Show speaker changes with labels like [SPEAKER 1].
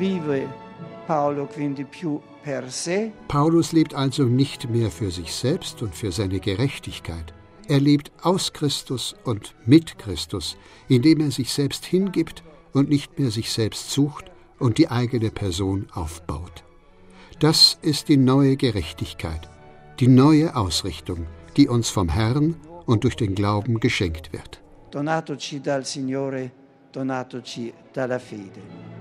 [SPEAKER 1] vive Paolo quindi più per sé.
[SPEAKER 2] Paulus lebt also nicht mehr für sich selbst und für seine Gerechtigkeit. Er lebt aus Christus und mit Christus, indem er sich selbst hingibt und nicht mehr sich selbst sucht und die eigene Person aufbaut. Das ist die neue Gerechtigkeit, die neue Ausrichtung, die uns vom Herrn und durch den Glauben geschenkt wird.
[SPEAKER 1] Donatoci dal Signore, donatoci dalla fede.